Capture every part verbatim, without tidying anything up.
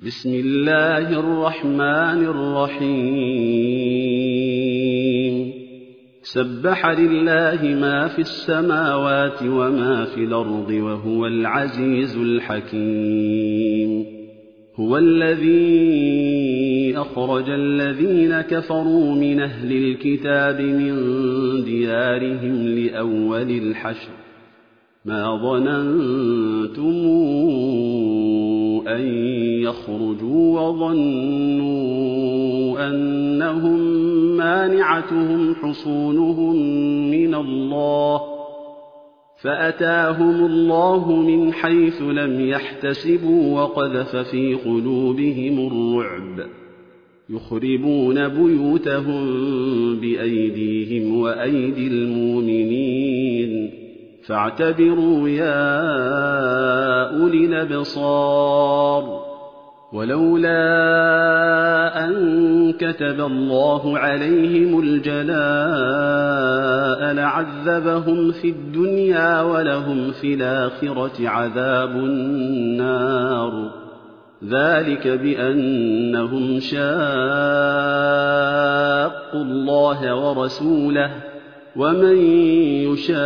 بسم الله الرحمن الرحيم سبح لله ما في السماوات وما في الأرض وهو العزيز الحكيم هو الذي أخرج الذين كفروا من أهل الكتاب من ديارهم لأول الحشر ما ظننتم أن يخرجوا وظنوا أنهم مانعتهم حصونهم من الله فأتاهم الله من حيث لم يحتسبوا وقذف في قلوبهم الرعب يخربون بيوتهم بأيديهم وأيدي المؤمنين فاعتبروا يا أولي الأبصار ولولا أن كتب الله عليهم الجلاء لعذبهم في الدنيا ولهم في الآخرة عذاب النار ذلك بأنهم شاقوا الله ورسوله ومن يشاق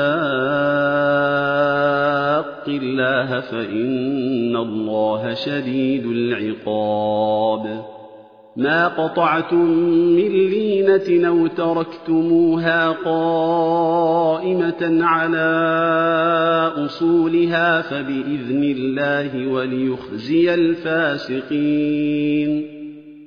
الله فإن الله شديد العقاب ما قطعتم من لينة أو تركتموها قائمة على أصولها فبإذن الله وليخزي الفاسقين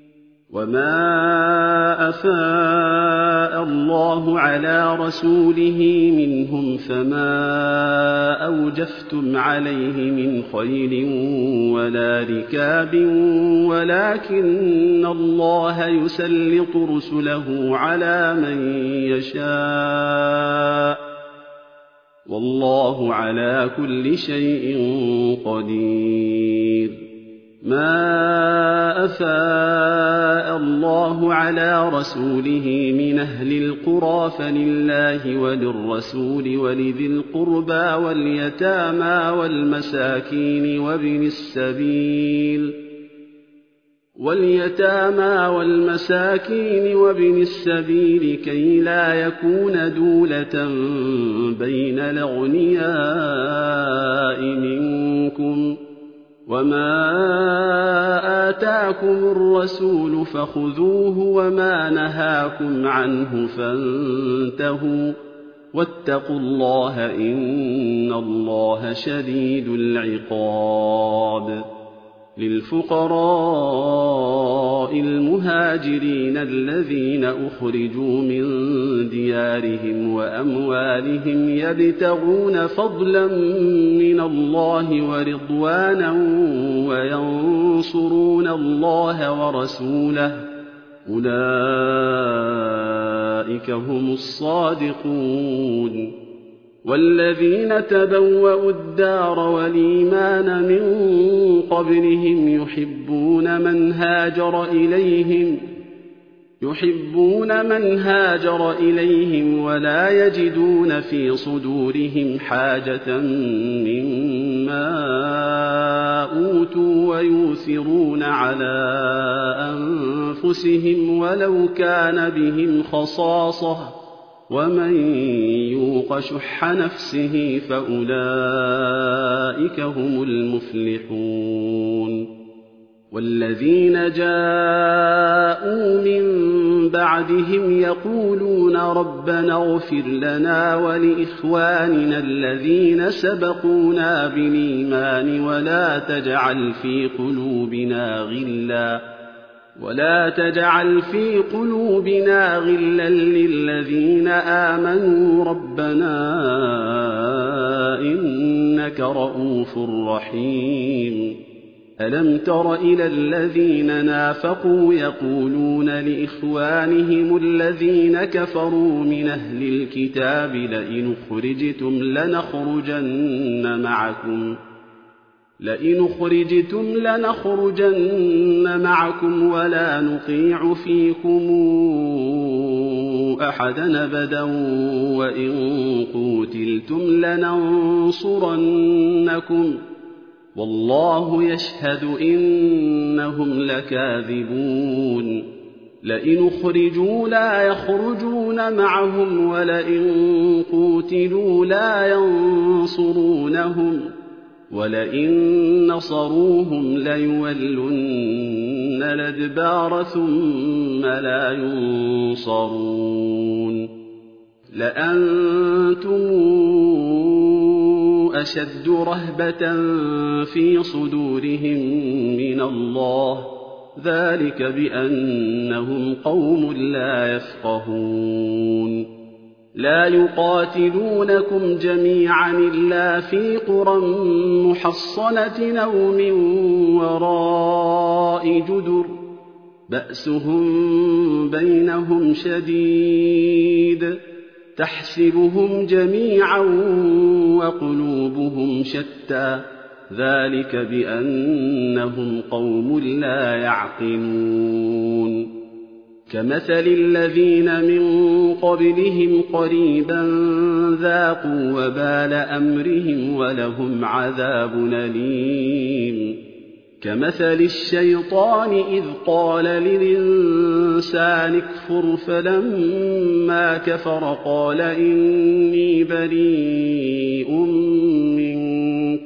وما أفاء الله على رسوله منهم فما أوجفتم عليه من خيل ولا ركاب ولكن الله يسلط رسله على من يشاء والله على كل شيء قدير ما أفاء الله على رسوله من أهل القرى فلله وللرسول ولذي القربى واليتامى والمساكين وابن السبيل واليتامى والمساكين وابن السبيل كي لا يكون دولة بين الأغنياء منكم وما آتاكم الرسول فخذوه وما نهاكم عنه فانتهوا واتقوا الله إن الله شديد العقاب للفقراء المهاجرين الذين أخرجوا من ديارهم وأموالهم يبتغون فضلا من الله ورضوانا وينصرون الله ورسوله أولئك هم الصادقون والذين تبوأوا الدار والإيمان من قبلهم يحبون من هاجر إليهم يحبون من هاجر إليهم ولا يجدون في صدورهم حاجة مما أوتوا ويؤثرون على أنفسهم ولو كان بهم خصاصة ومن يوق شح نفسه فأولئك هم المفلحون والذين جاءوا من بعدهم يقولون ربنا اغفر لنا ولإخواننا الذين سبقونا بالإيمان ولا تجعل في قلوبنا غلا ولا تجعل في قلوبنا غلا للذين آمنوا ربنا إنك رؤوف رحيم ألم تر إلى الذين نافقوا يقولون لإخوانهم الذين كفروا من أهل الكتاب لئن أخرجتم لنخرجن معكم لئن أخرجتم لنخرجن معكم ولا نطيع فيكم أحدا أبدا وإن قوتلتم لننصرنكم والله يشهد إنهم لكاذبون لئن أخرجوا لا يخرجون معهم ولئن قوتلوا لا ينصرونهم ولئن نصروهم ليولن الأدبار ثم لا ينصرون لأنتم أشد رهبة في صدورهم من الله ذلك بأنهم قوم لا يفقهون لا يقاتلونكم جميعا إلا في قرى محصنة أو من وراء جدر بأسهم بينهم شديد تحسبهم جميعا وقلوبهم شتى ذلك بأنهم قوم لا يعقلون كمثل الذين من قبلهم قريبا ذاقوا وبال أمرهم ولهم عذاب أليم كمثل الشيطان إذ قال للإنسان اكفر فلما كفر قال إني بريء منك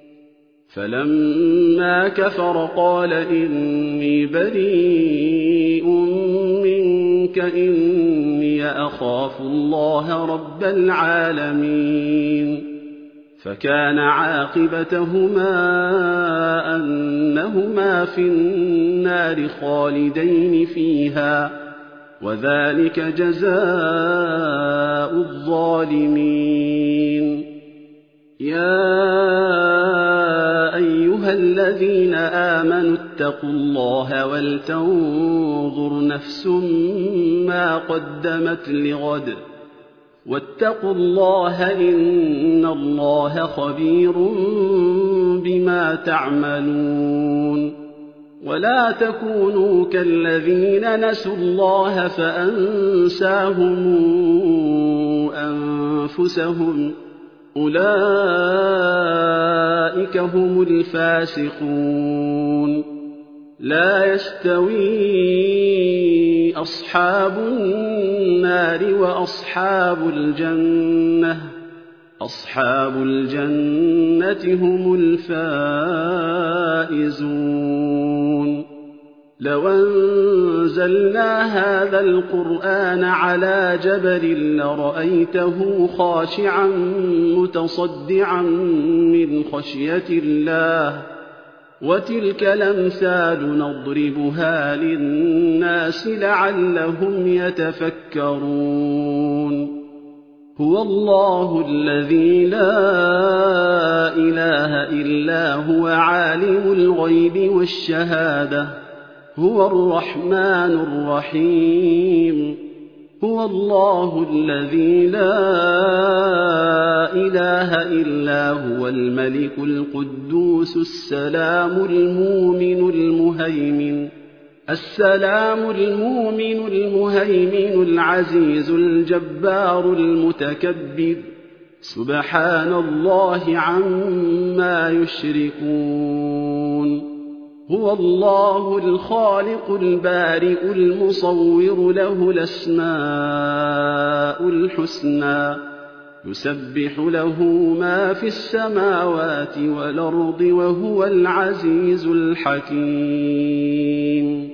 فلما كفر قال إني بريء منك إني أخاف الله رب العالمين فكان عاقبتهما أنهما في النار خالدين فيها وذلك جزاء الظالمين يا أيها الذين آمنوا اتقوا الله ولتنظر نفس ما قدمت لغد واتقوا الله إن الله خبير بما تعملون ولا تكونوا كالذين نسوا الله فأنساهم أنفسهم أولئك هم الفاسقون لا يستوي أصحاب النار وأصحاب الجنة أصحاب الجنة هم الفائزون لو أنزلنا هذا القرآن على جبل لرأيته خاشعا متصدعا من خشية الله وتلك الأمثال نضربها للناس لعلهم يتفكرون هو الله الذي لا إله إلا هو عالم الغيب والشهادة هو الرحمن الرحيم هو الله الذي لا إله إلا هو الملك القدوس السلام المؤمن المهيمن السلام المؤمن المهيمن العزيز الجبار المتكبر سبحان الله عما يشركون هو الله الخالق البارئ المصور له الأسماء الحسنى يسبح له ما في السماوات والأرض وهو العزيز الحكيم